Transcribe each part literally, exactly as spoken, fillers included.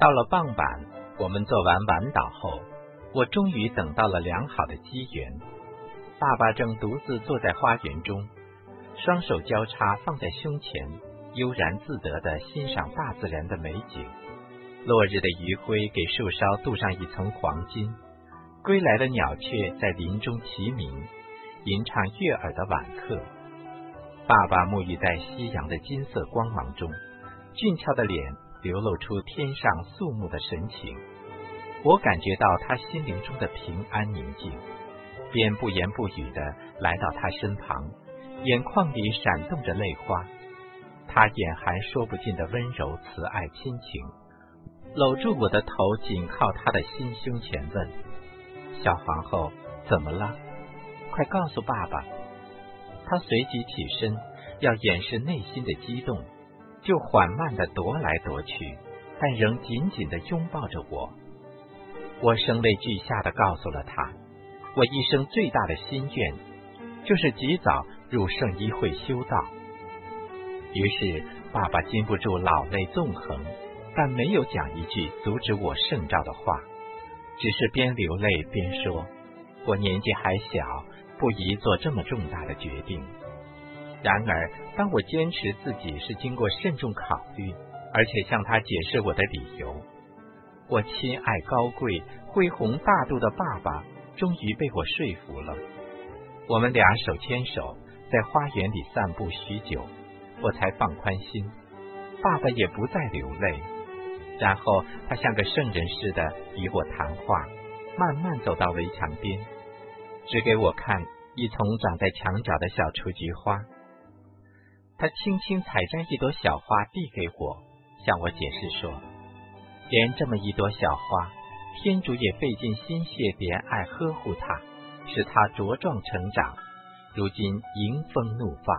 到了傍晚，我们做完晚祷后，我终于等到了良好的机缘。爸爸正独自坐在花园中，双手交叉放在胸前，悠然自得地欣赏大自然的美景。落日的余晖给树梢镀上一层黄金，归来的鸟雀在林中齐鸣，吟唱悦耳的晚课。爸爸沐浴在夕阳的金色光芒中，俊俏的脸流露出天上肃穆的神情。我感觉到他心灵中的平安宁静，便不言不语地来到他身旁，眼眶里闪动着泪花。他眼含说不尽的温柔慈爱亲情，搂住我的头，紧靠他的心胸前问：小皇后，怎么了？快告诉爸爸。他随即起身，要掩饰内心的激动，就缓慢地踱来踱去，但仍紧紧地拥抱着我。我声泪俱下地告诉了他，我一生最大的心愿就是及早入圣医会修道。于是爸爸禁不住老泪纵横，但没有讲一句阻止我圣召的话，只是边流泪边说，我年纪还小，不宜做这么重大的决定。然而当我坚持自己是经过慎重考虑，而且向他解释我的理由，我亲爱高贵恢宏大度的爸爸终于被我说服了。我们俩手牵手在花园里散步许久，我才放宽心，爸爸也不再流泪。然后他像个圣人似的与我谈话，慢慢走到围墙边，指给我看一丛长在墙角的小雏菊花。他轻轻采摘一朵小花递给我，向我解释说，连这么一朵小花，天主也费尽心血怜爱呵护它，使它茁壮成长，如今迎风怒放。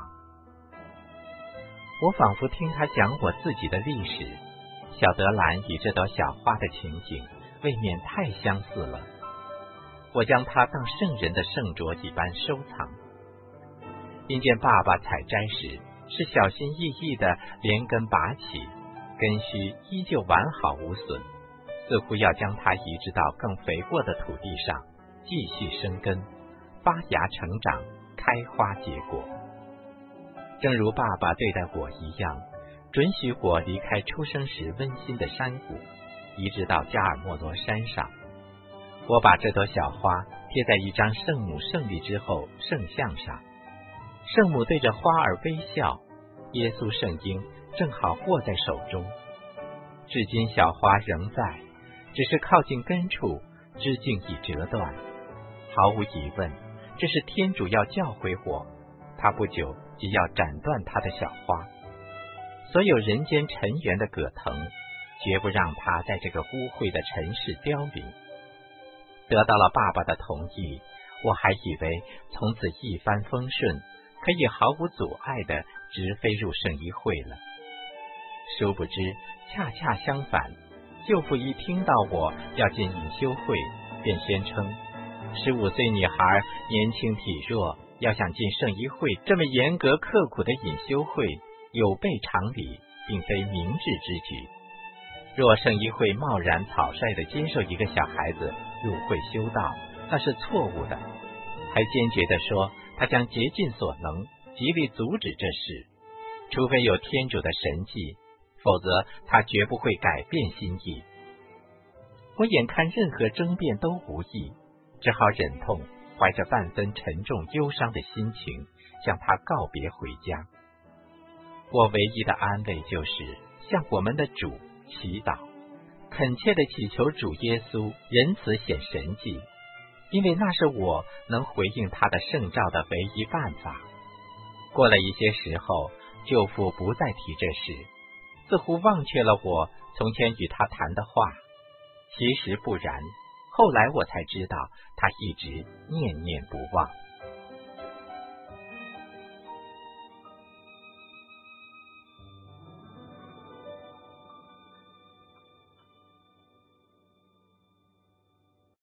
我仿佛听他讲我自己的历史，小德兰与这朵小花的情景未免太相似了。我将它当圣人的圣镯一般收藏。因见爸爸采摘时是小心翼翼的连根拔起，根须依旧完好无损，似乎要将它移植到更肥沃的土地上，继续生根，发芽成长，开花结果。正如爸爸对待我一样，准许我离开出生时温馨的山谷，移植到加尔默罗山上。我把这朵小花贴在一张圣母胜利之后圣像上，圣母对着花儿微笑，耶稣圣婴正好握在手中。至今小花仍在，只是靠近根处枝茎已折断。毫无疑问，这是天主要教诲我，他不久即要斩断他的小花。所有人间尘缘的葛藤，绝不让它在这个污秽的尘世凋零。得到了爸爸的同意，我还以为从此一帆风顺，可以毫无阻碍地直飞入圣医会了。殊不知恰恰相反，舅父一听到我要进隐修会，便宣称十五岁女孩年轻体弱，要想进圣医会这么严格刻苦的隐修会，有悖常理，并非明智之举。若圣医会贸然草率地接受一个小孩子入会修道，那是错误的，还坚决地说他将竭尽所能，极力阻止这事，除非有天主的神迹，否则他绝不会改变心意。我眼看任何争辩都无益，只好忍痛怀着半分沉重忧伤的心情向他告别回家。我唯一的安慰就是向我们的主祈祷，恳切地祈求主耶稣仁慈显神迹，因为那是我能回应他的圣召的唯一办法。过了一些时候，舅父不再提这事，似乎忘却了我从前与他谈的话。其实不然，后来我才知道他一直念念不忘。